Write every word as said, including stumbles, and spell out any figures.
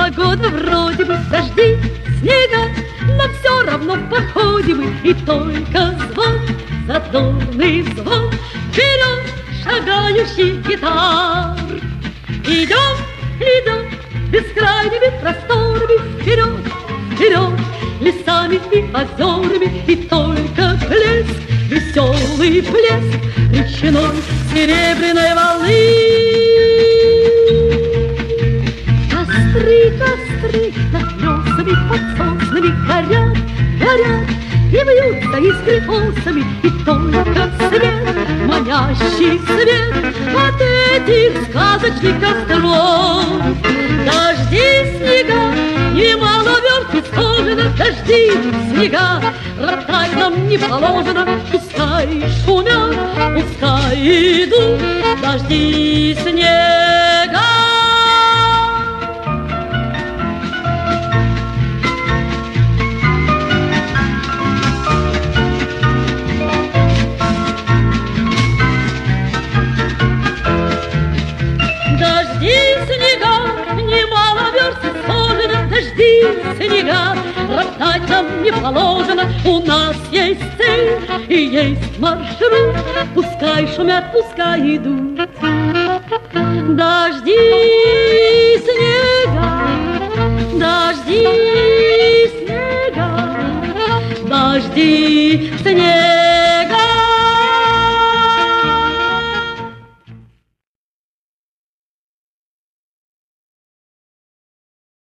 Погода вроде бы дожди, снега, но все равно в походе мы. И только звон, задорный звон вперед шагающих гитар. Идем, идем бескрайними просторами вперед, вперед, лесами и озерами. И только плеск, веселый плеск речной серебряной волны. Костры, костры над лесами, под соснами горят, горят и вьются искры и только свет, манящий свет от этих сказочных костров. Дожди, снега, немало верст исхожено, дожди, снега, роптать нам не положено. Пускай шумят, пускай идут дожди, снега. Снега, роптать нам не положено. У нас есть цель и есть маршрут. Пускай шумят, пускай идут дожди, снега, дожди, снега, дожди.